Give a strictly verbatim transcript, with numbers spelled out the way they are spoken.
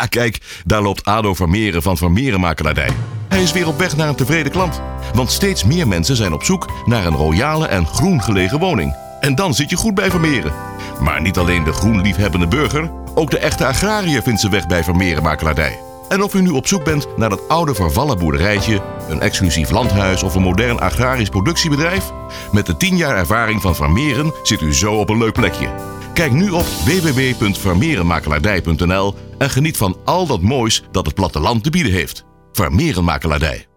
Ja, kijk, daar loopt Ado Vermeeren van Vermeeren Makelaardij. Hij is weer op weg naar een tevreden klant. Want steeds meer mensen zijn op zoek naar een royale en groen gelegen woning. En dan zit je goed bij Vermeeren. Maar niet alleen de groenliefhebbende burger, ook de echte agrariër vindt zijn weg bij Vermeeren Makelaardij. En of u nu op zoek bent naar dat oude vervallen boerderijtje, een exclusief landhuis of een modern agrarisch productiebedrijf, met de tien jaar ervaring van Vermeeren zit u zo op een leuk plekje. Kijk nu op w w w punt vermeeren makelaardij punt n l en geniet van al dat moois dat het platteland te bieden heeft. Vermeeren Makelaardij.